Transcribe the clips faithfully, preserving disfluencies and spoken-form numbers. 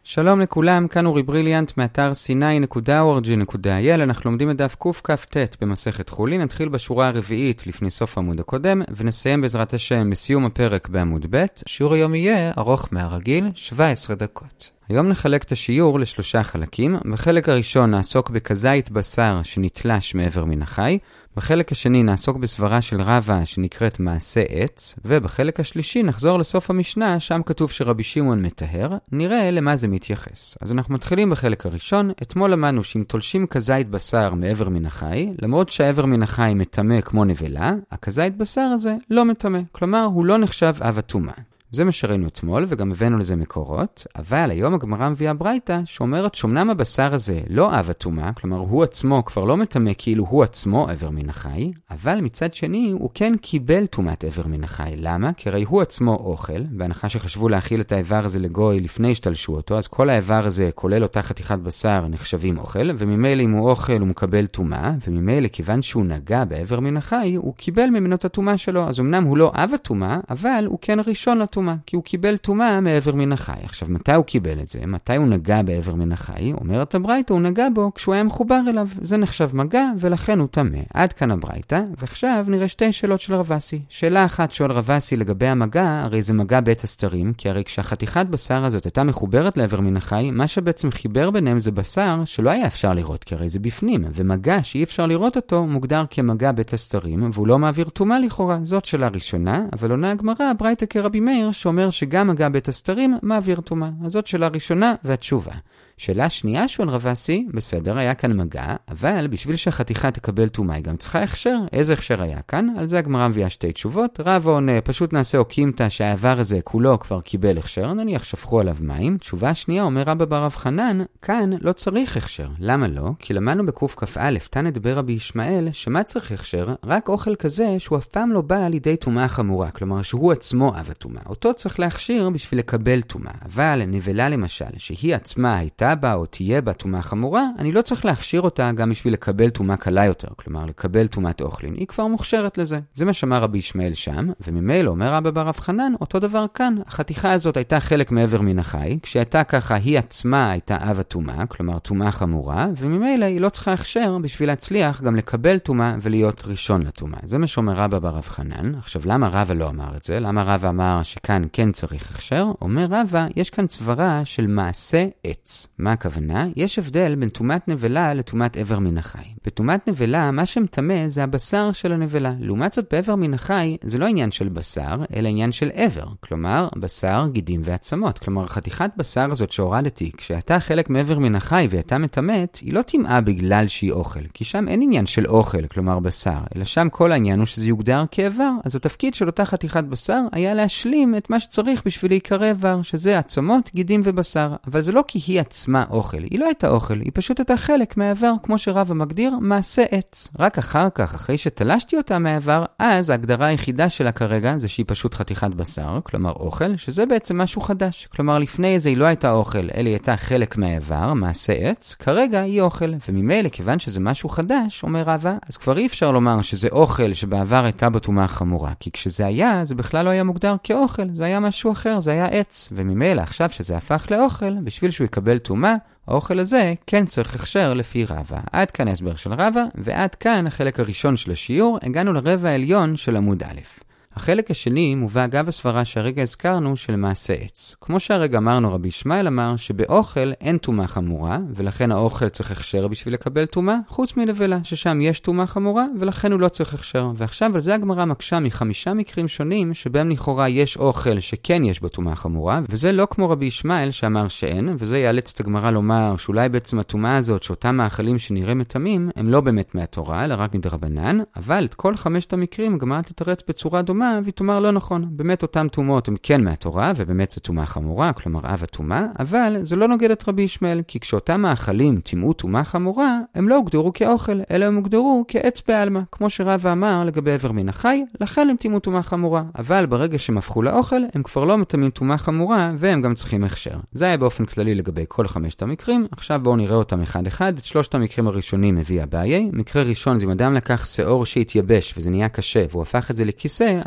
שלום לכולם, כאן אורי בריליאנט מאתר סיני נקודה או אר ג'י נקודה איי אל. אנחנו לומדים את דף קכ"ט במסכת חולין. נתחיל בשורה הרביעית לפני סוף העמוד הקודם, ונסיים בעזרת השם בסיום הפרק בעמוד ב'. שיעור היום יהיה ארוך מהרגיל, שבע עשרה דקות. היום נחלק את השיעור לשלושה חלקים. בחלק הראשון נעסוק בכזית בשר שנתלש מעבר מן החי. בחלק השני נעסוק בסברה של רבא שנקראת מעשה עץ. ובחלק השלישי נחזור לסוף המשנה, שם כתוב שרבי שמעון מטהר. נראה למה זה מתייחס. אז אנחנו מתחילים בחלק הראשון. אתמול למדנו שאם תולשים כזית בשר מעבר מן החי, למרות שהעבר מן החי מטמא כמו נבלה, הכזית בשר הזה לא מטמא. כלומר, הוא לא נחשב אב הטומאה. זה מה שראינו אתמול, וגם הבאנו לזה מקורות, אבל היום הגמרא מביאה ברייתא שאומרת שאומנם הבשר הזה לא אב הטומאה, כלומר הוא עצמו כבר לא מטמא כאילו הוא עצמו עבר מן החי, אבל מצד שני הוא כן קיבל טומאת עבר מן החי. למה? כי הרי הוא עצמו אוכל, בהנחה שחשבו להכיל את האיבר הזה לגוי לפני שתלשו אותו, אז כל האיבר הזה כולל אותה חתיכת בשר נחשבים אוכל, וממילא אם הוא אוכל הוא מקבל טומאה, וממילא כיוון שהוא נגע בעבר מן החי, הוא קיבל ממנו את הטומאה שלו. אז אמנם הוא לא אב הטומאה, אבל הוא כן ראשון לטומאה. כי הוא קיבל טומאה מעבר מן החי. עכשיו, מתי הוא קיבל את זה? מתי הוא נגע בעבר מן החי? אומרת הברייתא, הוא נגע בו כשהוא היה מחובר אליו. זה נחשב מגע, ולכן הוא טמא. עד כאן הברייתא, ועכשיו נראה שתי שאלות של רבסי. שאלה אחת שואל רבסי לגבי המגע, הרי זה מגע בית הסתרים, כי הרי כשהחתיכת בשר הזאת הייתה מחוברת לעבר מן החי, מה שבעצם חיבר ביניהם זה בשר שלא היה אפשר לראות, כי הרי זה בפנים, ומגע שאי אפשר לראות אותו מוגדר כמגע בית הסתרים, והוא לא מעביר טומאה לכאורה. זאת שאלה ראשונה, אבל עונה הגמרא, הברייתא כרבי מאיר, שאומר שגם מגע בית הסתרים מעביר טומאה. אז זאת שאלה ראשונה והתשובה. שאלה שנייה שואל רבסי, בסדר, היה כאן מגע, אבל בשביל שהחתיכה תקבל טומאה היא גם צריכה הכשר. איזה הכשר היה כאן? על זה הגמרא מביאה שתי תשובות. רבא עונה, פשוט נעשה אוקימתא שהעבר הזה כולו כבר קיבל הכשר, נניח שפכו עליו מים. תשובה שנייה אומר רבא בר רב חנן, כאן לא צריך הכשר. למה לא? כי למדנו בקכ"א, תנא דבר רבי ישמעאל, שמה צריך הכשר? רק אוכל כזה שהוא אף פעם לא בא לידי טומאה חמורה, כלומר שהוא עצמו אב הטומאה. אותו צריך להכשיר בשביל לקבל טומאה. אבל נבלה למשל, שהיא עצמה הייתה בה או תהיה בה טומאה חמורה, אני לא צריך להכשיר אותה גם בשביל לקבל טומאה קלה יותר, כלומר לקבל טומאת אוכלין. היא כבר מוכשרת לזה. זה מה שאמר רבי ישמעאל שם, וממילא אומר רבא בר רב חנן, אותו דבר כאן. החתיכה הזאת הייתה חלק מעבר מן החי, כשהייתה ככה היא עצמה הייתה אב הטומאה, כלומר טומאה חמורה, וממילא היא לא צריכה הכשר בשביל להצליח גם לקבל טומאה ולהיות ראשון לטומאה. זה מה שאומר רבא בר רב חנן. עכשיו למה רבא לא אמר את זה? למה רבא אמר שכאן כן צריך הכשר? אומר רבא, יש כאן סברה של מעשה עץ. מה הכוונה? יש הבדל בין טומאת נבלה לטומאת עבר מן החי. בטומאת נבלה, מה שמטמא זה הבשר של הנבלה. לעומת זאת, בעבר מן החי, זה לא עניין של בשר, אלא עניין של עבר. כלומר, בשר, גידים ועצמות. כלומר, חתיכת בשר הזאת שהורדתי, כשהייתה חלק מעבר מן החי והייתה מטמאת, היא לא טמאה בגלל שהיא אוכל. כי שם אין עניין של אוכל, כלומר בשר, אלא שם כל העניין הוא שזה יוגדר כאיבר. אז התפקיד של אותה חתיכת בשר היה להשלים את מה שצריך בשביל להיקרא איבר, שזה עצמות, גידים ובשר. אבל זה לא כי היא עצמה אוכל. היא לא הייתה אוכל, היא פשוט הייתה חלק מהעבר, כמו שרבא מגדיר, מעשה עץ. רק אחר כך, אחרי שתלשתי אותה מהעבר, אז ההגדרה היחידה שלה כרגע זה שהיא פשוט חתיכת בשר, כלומר אוכל, שזה בעצם משהו חדש. כלומר, לפני זה היא לא הייתה אוכל, אלא היא הייתה חלק מהעבר, מעשה עץ, כרגע היא אוכל. וממילא, כיוון שזה משהו חדש, אומר רבא, אז כבר אי אפשר לומר שזה אוכל שבעבר הייתה בטומאה חמורה, כי כשזה היה, זה בכלל לא היה מוגדר כאוכל, זה היה משהו אחר, זה היה עץ. וממילא, עכשיו שזה הפך לאוכל, בשביל שהוא יקבל טומאה, האוכל הזה כן צריך הכשר לפי רבא. עד כאן הסבר של רבא, ועד כאן החלק הראשון של השיעור. הגענו לרבע העליון של עמוד א'. החלק השני מובא אגב הסברה שהרגע הזכרנו של מעשה עץ. כמו שהרגע אמרנו, רבי ישמעאל אמר שבאוכל אין טומאה חמורה, ולכן האוכל צריך הכשר בשביל לקבל טומאה, חוץ מנבלה, ששם יש טומאה חמורה, ולכן הוא לא צריך הכשר. ועכשיו על זה הגמרא מקשה מחמישה מקרים שונים, שבהם לכאורה יש אוכל שכן יש בו טומאה חמורה, וזה לא כמו רבי ישמעאל שאמר שאין, וזה יאלץ את הגמרא לומר שאולי בעצם הטומאה הזאת, שאותם מאכלים שנראה מטמאים, הם לא באמת מהתורה, אלא רק מדרבנן, אבל את כל חמשת המקרים הגמרא תתרץ בצורה דומה, והיא תאמר לא נכון. באמת אותם טומאות הם כן מהתורה, ובאמת זו טומאה חמורה, כלומר אב הטומאה, אבל זה לא נוגד את רבי ישמעאל, כי כשאותם מאכלים טימאו טומאה חמורה, הם לא הוגדרו כאוכל, אלא הם הוגדרו כעץ בעלמא, כמו שרבא אמר לגבי עבר מן החי, לכן הם טימאו טומאה חמורה. אבל ברגע שהם הפכו לאוכל, הם כבר לא מטמאים טומאה חמורה, והם גם צריכים הכשר. זה היה באופן כללי לגבי כל חמשת המקרים. עכשיו בואו נראה אותם אחד אחד. את שלושת המקרים הראשונים מביא אביי. מקרה ראשון זה אם אדם לקח שעור שהתייבש וזה נהיה קשה, והוא הפך את זה לכיסא,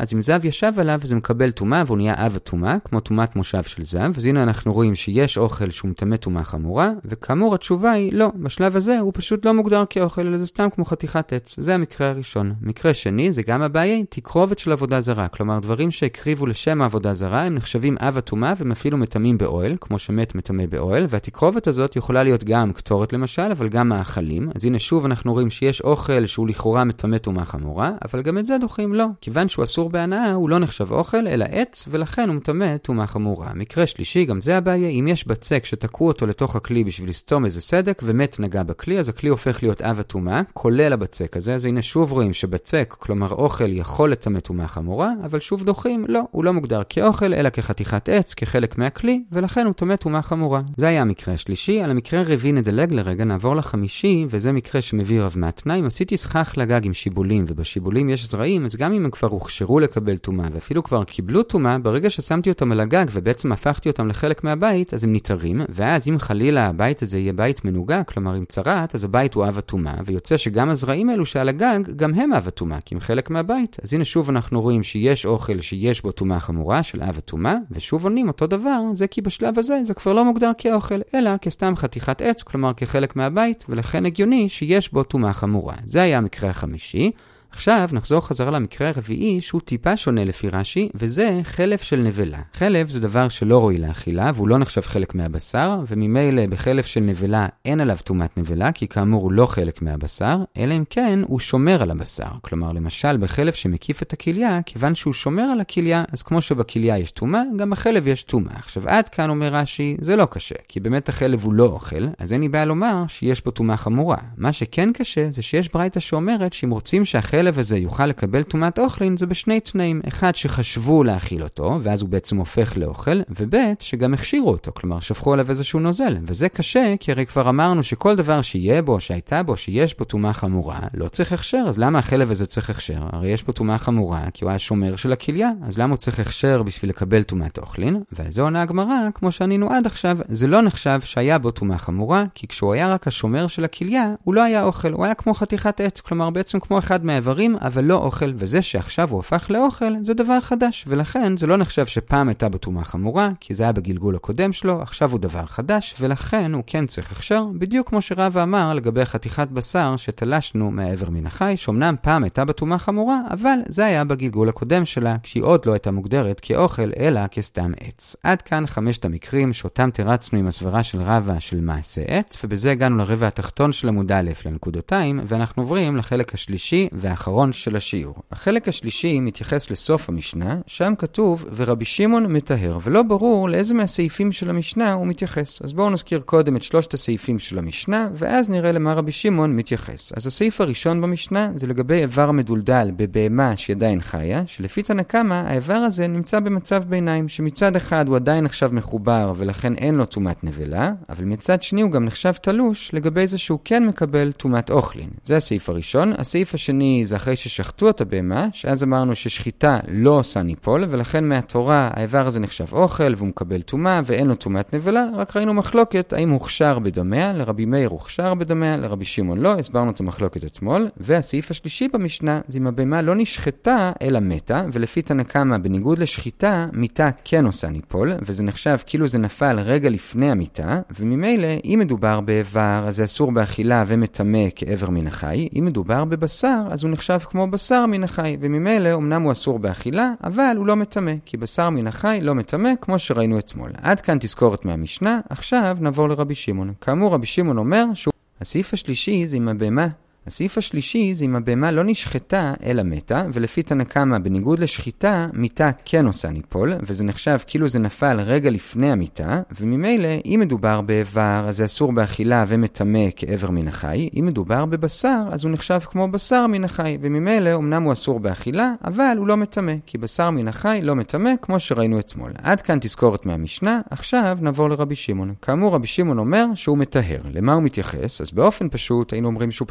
אז אם זב ישב עליו, זה מקבל טומאה, והוא נהיה אב הטומאה, כמו טומאת מושב של זב. אז הנה אנחנו רואים שיש אוכל שהוא מטמא טומאה חמורה, וכאמור התשובה היא לא, בשלב הזה הוא פשוט לא מוגדר כאוכל, אלא זה סתם כמו חתיכת עץ. זה המקרה הראשון. מקרה שני, זה גם הבעיה, תקרובת של עבודה זרה. כלומר, דברים שהקריבו לשם העבודה זרה, הם נחשבים אב הטומאה והם אפילו מטמאים באוהל, כמו שמת מטמא באוהל, והתקרובת הזאת יכולה להיות גם קטורת למשל, אבל גם מאכלים. אז הנה שוב אנחנו רואים שיש אוכל שהוא לכאורה מטמא טומאה חמורה, אבל גם את זה דוחים לא. כיוון שהוא אסור בהנאה, הוא לא נחשב אוכל, אלא עץ, ולכן הוא מטמא טומאה חמורה. מקרה שלישי, גם זה הבעיה, אם יש בצק שתקעו אותו לתוך הכלי בשביל לסתום איזה סדק ומת נגע בכלי, אז הכלי הופך להיות אב הטומאה, כולל הבצק הזה. אז הנה שוב רואים שבצק, כלומר אוכל יכול לטמא טומאה חמורה, אבל שוב דוחים, לא, הוא לא מוגדר כאוכל, אלא כחתיכת עץ, כחלק מהכלי, ולכן הוא טמא טומאה חמורה. זה היה המקרה השלישי. על המקרה הרביעי נדלג לרגע, נעבור לחמישי, וזה מקרה שמביא רב מתנה. אם עשיתי סכך לגג עם שיבולים, ובשיבולים יש זרעים, אז גם אם הם כבר הוכשרו לקבל טומאה, ואפילו כבר קיבלו טומאה, ברגע ששמתי אותם על הגג, ובעצם הפכתי אותם לחלק מהבית, אז הם ניתרים, ואז אם חלילה הבית הזה יהיה בית מנוגע, כלומר עם צרת, אז הבית הוא אב הטומאה, ויוצא שגם הזרעים האלו שעל הגג, גם הם אב הטומאה, כי הם חלק מהבית. אז הנה שוב אנחנו רואים שיש אוכל שיש בו טומאה חמורה של אב הטומאה, ושוב עונים אותו דבר, זה כי בשלב הזה זה כבר לא מוגדר כאוכל, אלא כסתם חתיכת עץ, כלומר כחלק מהבית, ולכן הגיוני שיש בו טומאה חמורה. זה היה המקרה החמישי. עכשיו נחזור חזרה למקרה הרביעי שהוא טיפה שונה לפי רש"י, וזה חלב של נבלה. חלב זה דבר שלא ראוי לאכילה, והוא לא נחשב חלק מהבשר, וממילא בחלב של נבלה אין עליו טומאת נבלה, כי כאמור הוא לא חלק מהבשר, אלא אם כן הוא שומר על הבשר. כלומר למשל בחלב שמקיף את הכליה, כיוון שהוא שומר על הכליה, אז כמו שבכליה יש טומאה, גם בחלב יש טומאה. עכשיו עד כאן אומר רש"י, זה לא קשה, כי באמת החלב הוא לא אוכל, אז אין לי בעיה לומר שיש פה טומאה חמורה. מה שכן קשה זה שיש ברייתא שאומרת שאם רוצים שהחלב הכלב הזה יוכל לקבל טומאת אוכלין, זה בשני תנאים. אחד, שחשבו להאכיל אותו, ואז הוא בעצם הופך לאוכל, ובית, שגם הכשירו אותו, כלומר, שפכו עליו איזשהו נוזל. וזה קשה, כי הרי כבר אמרנו שכל דבר שיהיה בו, שהייתה בו, שיש בו טומאה חמורה, לא צריך הכשר. אז למה הכלב הזה צריך הכשר? הרי יש בו טומאה חמורה, כי הוא היה שומר של הכליה. אז למה הוא צריך הכשר בשביל לקבל טומאת אוכלין? ועל זה עונה הגמרא, כמו שענינו עד עכשיו, זה לא נחשב שהיה בו טומאה חמורה, כי כשהוא היה רק השומר של הכליה, הוא לא היה אוכל, הוא היה כמו חתיכת עץ, כלומר בעצם כמו אחד מהאיברים, אבל לא אוכל, וזה שעכשיו הוא הפך לאוכל, זה דבר חדש, ולכן זה לא נחשב שפעם הייתה בו טומאה חמורה, כי זה היה בגלגול הקודם שלו, עכשיו הוא דבר חדש, ולכן הוא כן צריך הכשר, בדיוק כמו שרבא אמר לגבי חתיכת בשר שתלשנו מהעבר מן החי, שאומנם פעם הייתה בטומאה חמורה, אבל זה היה בגלגול הקודם שלה, כשהיא עוד לא הייתה מוגדרת כאוכל, אלא כסתם עץ. עד כאן חמשת המקרים שאותם תרצנו עם הסברה של רבא של מעשה עץ, ובזה הגענו לרבע התחתון של עמוד א' לנקודותיים, ואנחנו עוברים לחלק השלישי והאחרון של השיעור. החלק השלישי מתייחס לסוף המשנה, שם כתוב ורבי שמעון מטהר, ולא ברור לאיזה מהסעיפים של המשנה הוא מתייחס. אז בואו נזכיר קודם את שלושת הסעיפים של המשנה, ואז נראה למה רבי שמעון מתייחס. אז הסעיף הראשון במשנה זה לגבי איבר מדולדל בבהמה שעדיין חיה, שלפי תנא קמא האיבר הזה נמצא במצב ביניים, שמצד אחד הוא עדיין נחשב מחובר ולכן אין לו טומאת נבלה, אבל מצד שני הוא גם נחשב תלוש לגבי זה שהוא כן מקבל טומאת אוכלין. זה הסעיף הראשון. הסעיף השני זה אחרי ששחטו את הבהמה, שאז אמרנו ששחיטה לא עושה ניפול, ולכן מהתורה האיבר הזה נחשב אוכל והוא מקבל טומאה ואין לו טומאת נבלה. רק ראינו מחלוקת האם הוא הוכשר בדמיה, לרבי מאיר הוכשר בדמיה, לרבי שמעון לא, הסברנו את המחלוקת אתמול. והסעיף השלישי במשנה זה אם הבהמה לא נשחטה אלא מתה, ולפי תנא קמא בניגוד לשחיטה מיתה כן עושה ניפול, וזה נחשב כאילו זה נפל רגע לפני המיתה, וממילא אם מדובר באיבר אז זה אסור באכילה ומטמא כאיבר מן החי. אם מדובר בבשר אז הוא נחשב כמו בשר מן החי, וממילא אמנם הוא אסור באכילה, אבל הוא לא מטמא, כי בשר מן החי לא מטמא כמו שראינו אתמול. עד כאן תזכורת מהמשנה. עכשיו נעבור לרבי שמעון. כאמור רבי שמעון אומר שהוא הסעיף השלישי זה עם הבהמה הסעיף השלישי זה אם הבהמה לא נשחטה אלא מתה, ולפי תנא קמא בניגוד לשחיטה מיתה כן עושה ניפול, וזה נחשב כאילו זה נפל רגע לפני המיתה, וממילא אם מדובר באיבר אז זה אסור באכילה ומטמא כאיבר מן החי. אם מדובר בבשר אז הוא נחשב כמו בשר מן החי, וממילא אמנם הוא אסור באכילה, אבל הוא לא מטמא, כי בשר מן החי לא מטמא כמו שראינו אתמול. עד כאן תזכורת מהמשנה. עכשיו נעבור לרבי שמעון. כאמור רבי שמעון אומר שהוא מטהר. למה הוא מתייחס? אז באופן פשוט היינו אומרים שהוא פשוט ממשיך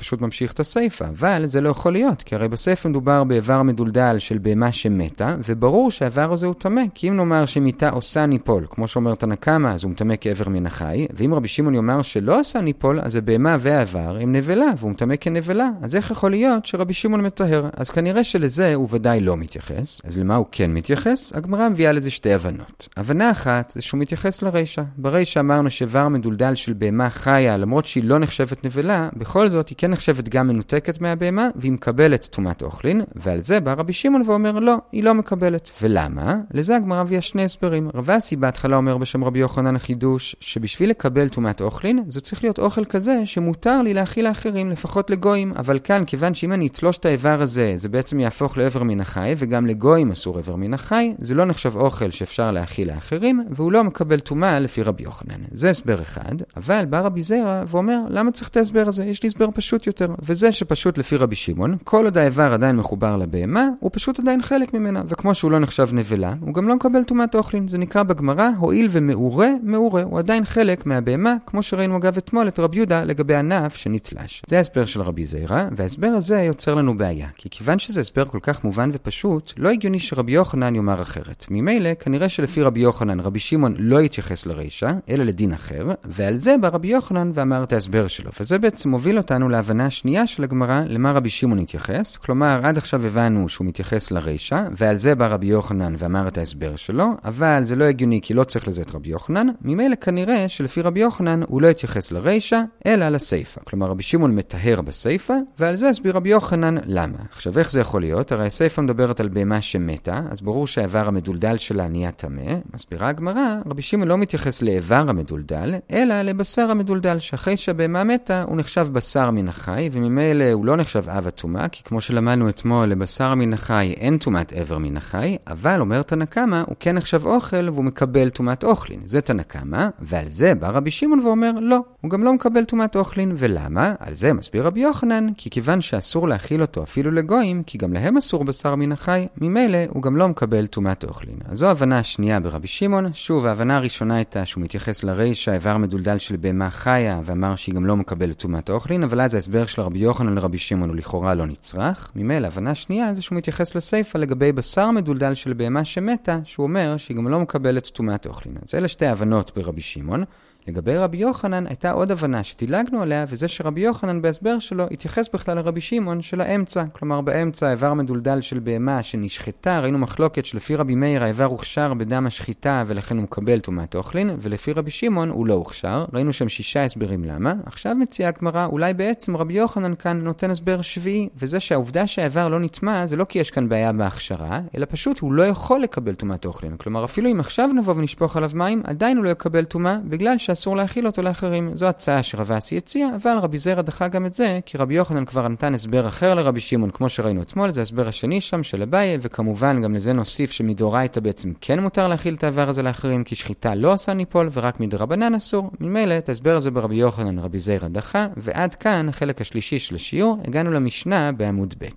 ממשיך את הסייפה, אבל זה לא יכול להיות, כי הרי בסייפה מדובר באיבר מדולדל של בהמה שמתה, וברור שהאיבר הזה הוא טמא, כי אם נאמר שמיתה עושה ניפול, כמו שאומר תנא קמא, אז הוא מטמא כאיבר מן החי, ואם רבי שמעון יאמר שלא עושה ניפול, אז הבהמה והאיבר הם נבלה, והוא מטמא כנבלה. אז איך יכול להיות שרבי שמעון מטהר? אז כנראה שלזה הוא ודאי לא מתייחס. אז למה הוא כן מתייחס? הגמרא מביאה לזה שתי הבנות. הבנה אחת זה שהוא מתייחס לרישא. ברישא אמרנו שאיבר מדולדל של בהמה חיה, למרות שהיא לא נחשבת נבלה, בכל זאת היא כן נחשבת גם מנותקת מהבהמה, והיא מקבלת טומאת אוכלין, ועל זה בא רבי שמעון ואומר לא, היא לא מקבלת. ולמה? לזה הגמרא מביאה שני הסברים. רב אסי בהתחלה אומר בשם רבי יוחנן החידוש, שבשביל לקבל טומאת אוכלין, זה צריך להיות אוכל כזה שמותר לי להאכיל לאחרים, לפחות לגויים, אבל כאן, כיוון שאם אני אתלוש את האיבר הזה, זה בעצם יהפוך לאיבר מן החי, וגם לגויים אסור איבר מן החי, זה לא נחשב אוכל שאפשר להאכיל לאחרים, והוא לא מקבל טומאה לפי רבי יוחנן. זה הסבר אחד, אבל בא רבי זיירא ואומר, למה צריך את ההסבר הזה? יש לי הסבר פשוט יותר, וזה שפשוט לפי רבי שמעון, כל עוד האיבר עדיין מחובר לבהמה, הוא פשוט עדיין חלק ממנה, וכמו שהוא לא נחשב נבלה, הוא גם לא מקבל טומאת אוכלין. זה נקרא בגמרא, הועיל ומעורה, מעורה, הוא עדיין חלק מהבהמה, כמו שראינו אגב אתמול את רבי יהודה לגבי ענף שנתלש. זה ההסבר של רבי זיירא, וההסבר הזה יוצר לנו בעיה, כי כיוון שזה הסבר כל כך מובן ופשוט, לא הגיוני שרבי יוחנן יאמר אחרת. ממילא, כנראה שלפי רבי יוחנן, רבי שמעון לא יתייחס לרישא, אלא לדין אחר, ועל זה בא רבי יוחנן ואמר את ההסבר שלו. וזה בעצם מוביל אותנו להבנה השנייה של הגמרא, למה רבי שמעון יתייחס. כלומר, עד עכשיו הבנו שהוא מתייחס לרישא, ועל זה בא רבי יוחנן ואמר את ההסבר שלו, אבל זה לא הגיוני כי לא צריך לזה את רבי יוחנן. ממילא כנראה שלפי רבי יוחנן הוא לא יתייחס לרישא, אלא לסייפה. כלומר, רבי שמעון מטהר בסייפה, ועל זה הסביר רבי יוחנן למה. עכשיו, איך זה יכול להיות? הרי הסייפה מדברת על בהמה שמתה, אז ברור שהאיבר המדולדל שלה נהיה טמא. מסבירה הגמרא, רבי שמעון לא מתייחס לאיבר המדולדל, אלא לבשר המדולדל, שאחרי שהבהמה מתה, הוא נחשב בשר מן החי, וממילא הוא לא נחשב אב הטומאה, כי כמו שלמדנו אתמול, לבשר מן החי אין טומאת איבר מן החי, אבל אומר תנא קמא, הוא כן נחשב אוכל והוא מקבל טומאת אוכלין. זה תנא קמא, ועל זה בא רבי שמעון ואומר לא, הוא גם לא מקבל טומאת אוכלין. ולמה? על זה מסביר רבי יוחנן, כי כיוון שאסור להאכיל אותו אפילו לגויים, כי גם להם אסור בשר מן החי, ממילא הוא גם לא מקבל טומאת אוכלין. אז זו ההבנה השנייה ברבי שמעון. שוב, ההבנה הראשונה הייתה שהוא מתייחס לרישא, האיבר מדולדל של בהמה חיה, ואמר שהיא גם לא מקבלת טומאת אוכלין, אבל אז ההסבר של רבי יוחנן לרבי שמעון הוא לכאורה לא נצרך. ממילא, ההבנה השנייה זה שהוא מתייחס לסייפה לגבי בשר מדולדל של בהמה שמתה, שהוא אומר שהיא גם לא מקבלת טומאת אוכלין. אז אלה שתי ההבנות ברבי שמעון. לגבי רבי יוחנן הייתה עוד הבנה שדילגנו עליה, וזה שרבי יוחנן בהסבר שלו התייחס בכלל לרבי שמעון של האמצע. כלומר, באמצע האיבר מדולדל של בהמה שנשחטה, ראינו מחלוקת שלפי רבי מאיר האיבר הוכשר בדם השחיטה ולכן הוא מקבל טומאת אוכלין, ולפי רבי שמעון הוא לא הוכשר. ראינו שם שישה הסברים למה. עכשיו מציעה הגמרא, אולי בעצם רבי יוחנן כאן נותן הסבר שביעי, וזה שהעובדה שהאיבר לא נטמע זה לא כי יש כאן בעיה בהכשרה, אלא פשוט הוא לא יכול לקבל טומאת אוכלין. כלומר, אפילו אם עכשיו נבוא ונשפוך עליו מים, עדיין הוא לא יקבל טומאה בגלל שאסור להאכיל אותו לאחרים. זו הצעה שרב אסי הציע, אבל רבי זיירא דחה גם את זה, כי רבי יוחנן כבר נתן הסבר אחר לרבי שמעון, כמו שראינו אתמול, זה הסבר השני שם של אביי, וכמובן גם לזה נוסיף שמדאורייתא בעצם כן מותר להאכיל את האיבר הזה לאחרים, כי שחיטה לא עושה ניפול, ורק מדרבנן אסור. ממילא את ההסבר הזה ברבי יוחנן רבי זיירא דחה, ועד כאן החלק השלישי של השיעור, הגענו למשנה בעמוד ב'.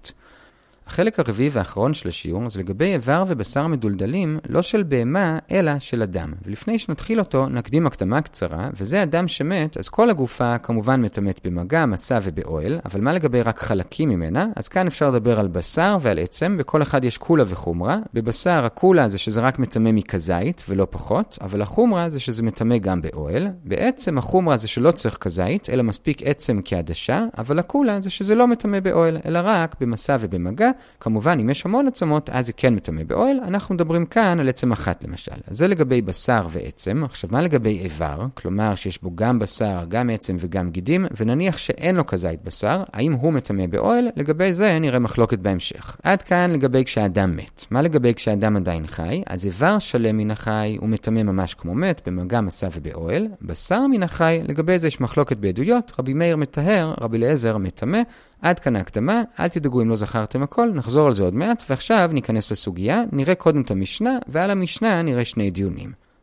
החלק הרביעי והאחרון של השיעור זה לגבי איבר ובשר מדולדלים, לא של בהמה, אלא של אדם. ולפני שנתחיל אותו, נקדים הקדמה קצרה, וזה אדם שמת, אז כל הגופה כמובן מטמאת במגע, מסע ובאוהל, אבל מה לגבי רק חלקים ממנה? אז כאן אפשר לדבר על בשר ועל עצם, בכל אחד יש קולה וחומרה. בבשר הקולה זה שזה רק מטמא מכזית ולא פחות, אבל החומרה זה שזה מטמא גם באוהל. בעצם החומרה זה שלא צריך כזית, אלא מספיק עצם כעדשה, אבל הקולה זה שזה לא מטמא באוהל, אלא רק במסע ובמגע. כמובן, אם יש המון עצמות, אז זה כן מטמא באוהל. אנחנו מדברים כאן על עצם אחת למשל. אז זה לגבי בשר ועצם. עכשיו, מה לגבי איבר? כלומר, שיש בו גם בשר, גם עצם וגם גידים, ונניח שאין לו כזית בשר, האם הוא מטמא באוהל? לגבי זה נראה מחלוקת בהמשך. עד כאן לגבי כשאדם מת. מה לגבי כשאדם עדיין חי? אז איבר שלם מן החי הוא מטמא ממש כמו מת, במגע, מסע ובאוהל. בשר מן החי, לגבי זה יש מחלוקת בעדויות. רבי מאיר מטהר, רבי אליעזר מטמא. עד כאן ההקדמה, אל תדאגו אם לא זכרתם הכל, נחזור על זה עוד מעט, ועכשיו ניכנס לסוגיה, נראה קודם את המשנה, ועל המשנה נראה שני דיונים.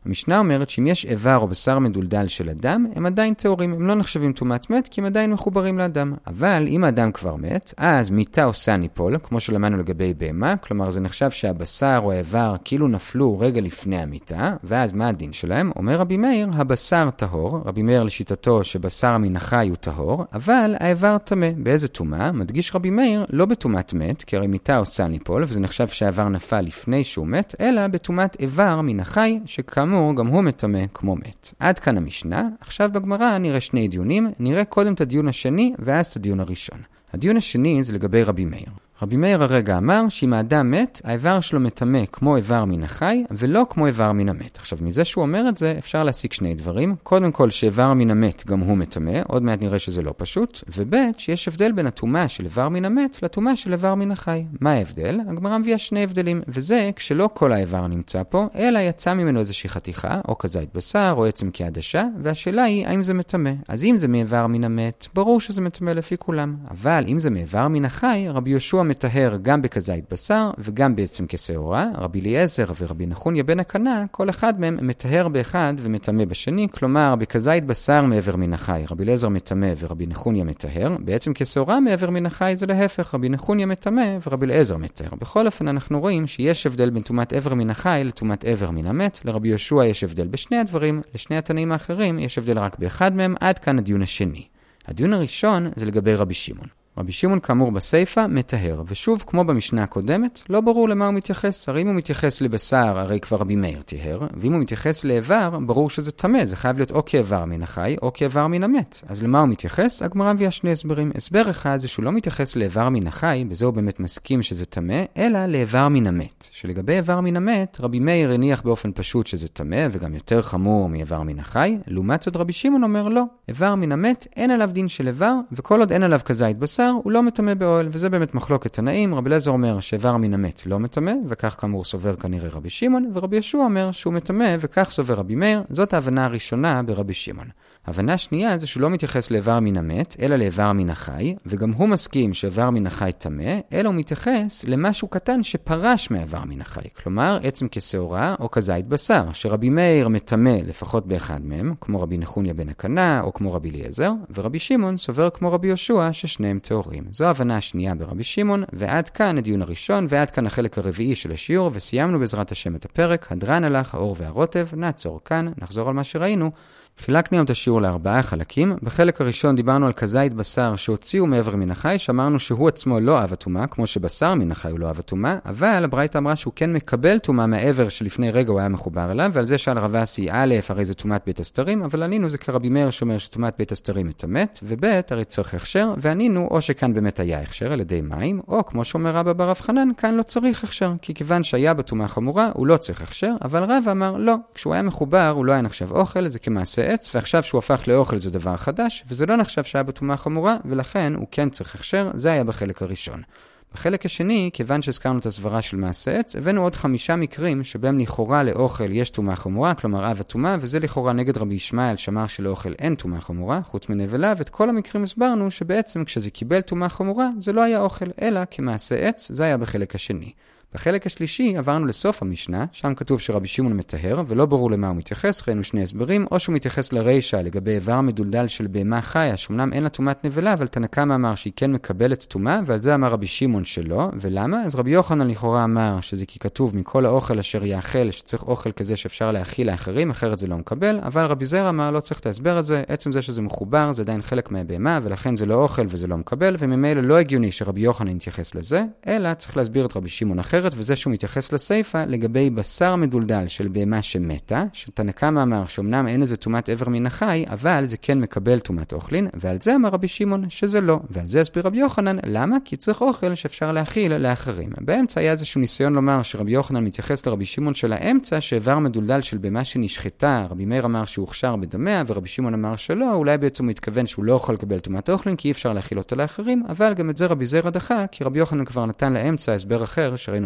המשנה אומרת שאם יש איבר או בשר מדולדל של אדם, הם עדיין טהורים, הם לא נחשבים טומאת מת, כי הם עדיין מחוברים לאדם. אבל אם האדם כבר מת, אז מיתה עושה ניפול, כמו שלמדנו לגבי בהמה, כלומר זה נחשב שהבשר או האיבר כאילו נפלו רגע לפני המיתה, ואז מה הדין שלהם? אומר רבי מאיר, הבשר טהור, רבי מאיר לשיטתו שבשר מן החי הוא טהור, אבל האיבר טמא. באיזה טומאה? מדגיש רבי מאיר, לא בטומאת מת, כי הרי מיתה עושה ניפול, וזה נחשב שהאיבר נפל לפני שהוא מת, אלא בטומאת איבר מן החי, שכאמור גם הוא מטמא כמו מת. עד כאן המשנה. עכשיו בגמרא נראה שני דיונים, נראה קודם את הדיון השני ואז את הדיון הראשון. הדיון השני זה לגבי רבי מאיר. רבי מאיר הרגע אמר שאם האדם מת, האיבר שלו מטמא כמו איבר מן החי, ולא כמו איבר מן המת. עכשיו, מזה שהוא אומר את זה, אפשר להסיק שני דברים. קודם כל, שאיבר מן המת גם הוא מטמא, עוד מעט נראה שזה לא פשוט. ובית, שיש הבדל בין הטומאה של איבר מן המת לטומאה של איבר מן החי. מה ההבדל? הגמרא מביאה שני הבדלים, וזה כשלא כל האיבר נמצא פה, אלא יצא ממנו איזושהי חתיכה, או כזית בשר, או עצם כעדשה, והשאלה היא, האם זה מטמא? אז אם זה מאיבר מן המת, ברור שזה מטמא לפי כולם. אבל אם זה מאיבר מן החי, רבי יהושע מטהר גם בכזית בשר וגם בעצם כשעורה. רבי אליעזר ורבי נחוניה בן הקנה, כל אחד מהם מטהר באחד ומטמא בשני, כלומר בכזית בשר מעבר מן החי רבי אליעזר מטמא ורבי נחוניה מטהר, בעצם כשעורה מעבר מן החי זה להפך, רבי נחוניה מטמא ורבי אליעזר מטהר. בכל אופן אנחנו רואים שיש הבדל בין טומאת עבר מן החי לטומאת עבר מן המת. לרבי יהושע יש הבדל בשני הדברים, לשני התנאים האחרים יש הבדל רק באחד מהם. עד כאן הדיון השני. הדיון הראשון זה לגבי רבי שמעון. רבי שמעון כאמור בסייפה מטהר, ושוב כמו במשנה הקודמת לא ברור למה הוא מתייחס. הרי אם הוא מתייחס לבשר הרי כבר רבי מאיר טהר, ואם הוא מתייחס לאיבר ברור שזה טמא, זה חייב להיות או כאיבר מן החי או כאיבר מן המת. אז למה הוא מתייחס? הגמרא מביאה שני הסברים. הסבר אחד זה שהוא לא מתייחס לאיבר מן החי, בזה הוא באמת מסכים שזה טמא, אלא לאיבר מן המת. שלגבי איבר מן המת רבי מאיר הניח באופן פשוט שזה טמא וגם יותר חמור מאיבר מן החי. לעומת זאת רבי שמעון אומר לא, איבר מן המת אין עליו דין של איבר, וכל עוד אין עליו כזית בשר הוא לא מטמא באוהל, וזה באמת מחלוקת תנאים. רבי אליעזר אומר שאיבר מן המת לא מטמא, וכך כאמור סובר כנראה רבי שמעון, ורבי יהושע אומר שהוא מטמא, וכך סובר רבי מאיר. זאת ההבנה הראשונה ברבי שמעון. ההבנה השנייה זה שהוא לא מתייחס לאיבר מן המת, אלא לאיבר מן החי, וגם הוא מסכים שאיבר מן החי טמא, אלא הוא מתייחס למשהו קטן שפרש מאיבר מן החי, כלומר עצם כשעורה או כזית בשר, שרבי מאיר מטמא לפחות באחד מהם, כמו רבי נחוניה בן הקנה או כמו רבי אליעזר, ורבי שמעון סובר כמו רבי יהושע ששניהם טהורים. זו ההבנה השנייה ברבי שמעון, ועד כאן הדיון הראשון, ועד כאן החלק הרביעי של השיעור, וסיימנו בעזרת השם את הפרק. הדרן הלך, האור והרוטב. נעצור כאן, נחזור על מה שראינו. חילקנו את השיעור לארבעה חלקים. בחלק הראשון דיברנו על כזית בשר שהוציאו מעבר מן החי, שאמרנו שהוא עצמו לא אהב הטומאה, כמו שבשר מן החי הוא לא אהב הטומאה, אבל הברייתא אמרה שהוא כן מקבל טומאה מהעבר שלפני רגע הוא היה מחובר אליו, ועל זה שאל רב אסי, א', הרי זה טומאת בית הסתרים, אבל ענינו זה כרבי מאיר שאומר שטומאת בית הסתרים מטמאת, וב', הרי צריך הכשר, וענינו או שכאן באמת היה הכשר על ידי מים, או כמו שאומר רבא בר רב חנן, כאן לא צריך הכשר, כי כיוון שהיה בטומאה חמורה הוא לא צריך הכשר, אבל רבא אמר לא, כשהוא היה מחובר הוא לא היה נחשב אוכל, זה כמעשה עץ, ועכשיו שהוא הפך לאוכל זה דבר חדש, וזה לא נחשב שהיה בטומאה חמורה, ולכן הוא כן צריך הכשר. זה היה בחלק הראשון. בחלק השני, כיוון שהזכרנו את הסברה של מעשה עץ, הבאנו עוד חמישה מקרים שבהם לכאורה לאוכל יש טומאה חמורה, כלומר אב הטומאה, וזה לכאורה נגד רבי ישמעאל שאמר שלאוכל אין טומאה חמורה, חוץ מנבלה, ואת כל המקרים הסברנו שבעצם כשזה קיבל טומאה חמורה, זה לא היה אוכל, אלא כמעשה עץ. זה היה בחלק השני. בחלק השלישי עברנו לסוף המשנה, שם כתוב שרבי שמעון מטהר, ולא ברור למה הוא מתייחס. ראינו שני הסברים, או שהוא מתייחס לרישה לגבי איבר מדולדל של בהמה חיה, שאומנם אין לה טומאת נבלה, אבל תנא קמא אמר שהיא כן מקבלת טומאה, ועל זה אמר רבי שמעון שלא. ולמה? אז רבי יוחנן לכאורה אמר שזה כי כתוב מכל האוכל אשר יאכל, שצריך אוכל כזה שאפשר להאכיל לאחרים, אחרת זה לא מקבל. אבל רבי זרע אמר לא צריך את ההסבר הזה, עצם זה שזה מחובר זה עדיין חלק מהבהמה, ולכן זה לא אוכל וזה לא מקבל, וממילא לא הגיוני שרבי יוחנן יתייחס לזה, אלא צריך להסביר את רבי שמעון אחרת, וזה שהוא מתייחס לסייפה לגבי בשר מדולדל של בהמה שמתה, שתנא קמא אמר שאומנם אין איזה טומאת עבר מן החי, אבל זה כן מקבל טומאת אוכלין, ועל זה אמר רבי שמעון שזה לא, ועל זה הסביר רבי יוחנן. למה? כי צריך אוכל שאפשר להאכיל לאחרים. באמצע היה איזשהו ניסיון לומר שרבי יוחנן מתייחס לרבי שמעון של האמצע, שאיבר מדולדל של בהמה שנשחטה, רבי מאיר אמר שהוא הוכשר בדמיה, ורבי שמעון אמר שלא, אולי בעצם הוא מתכוון שהוא לא יכול לקבל טומאת אוכלין, כי אי אפשר להאכיל אותו לאחרים, אבל גם את זה רבי זרע דחה, כי רבי יוחנן כבר נתן לאמצע הסבר אחר שראינו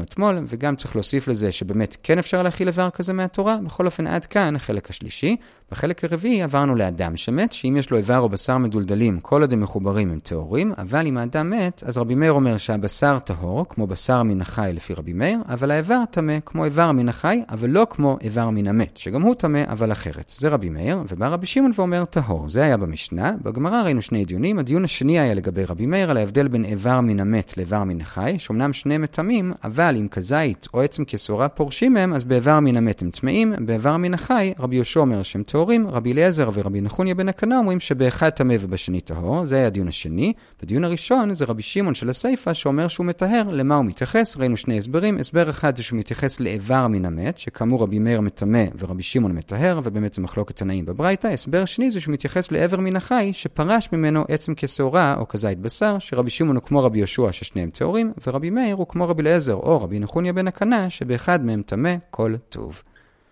אתמול, וגם צריך להוסיף לזה שבאמת כן אפשר להכיל איבר כזה מהתורה. בכל אופן עד כאן החלק השלישי. בחלק הרביעי עברנו לאדם שמת, שאם יש לו איבר או בשר מדולדלים, כל עוד הם מחוברים הם טהורים, אבל אם האדם מת, אז רבי מאיר אומר שהבשר טהור, כמו בשר מן החי לפי רבי מאיר, אבל האיבר טמא כמו איבר מן החי, אבל לא כמו איבר מן המת, שגם הוא טמא אבל אחרת. זה רבי מאיר, ובא רבי שמעון ואומר טהור. זה היה במשנה. בגמרא ראינו שני דיונים. הדיון השני היה לגבי רבי מאיר על ההבדל בין איבר מן המת לאיבר מן החי, שאומנם שניהם טמאים, אבל אם כזית או עצם כסורה פורשים מהם, אז באיבר מן המת הם טמאים, באיבר מן החי רבי יהושע אומר שהם טהורים, רבי אליעזר ורבי נחוניה בן הקנה אומרים שבאחד טמא ובשני טהור. זה היה הדיון השני. בדיון הראשון זה רבי שמעון של הסייפה שאומר שהוא מטהר. למה הוא מתייחס? ראינו שני הסברים. הסבר אחד זה שהוא מתייחס לאיבר מן המת, שכאמור רבי מאיר מטמא ורבי שמעון מטהר, ובאמת זה מחלוקת תנאים בברייתא. הסבר שני זה שהוא מתייחס לאיבר מן החי, שפרש ממנו עצם כשעורה או כזית בשר, שרבי שמעון הוא כמו רבי יהושע ששניהם טהורים, ורבי מאיר הוא כמו רבי אליעזר או רבי נחוניה בן הקנה, שבאחד מהם טמא כל טוב.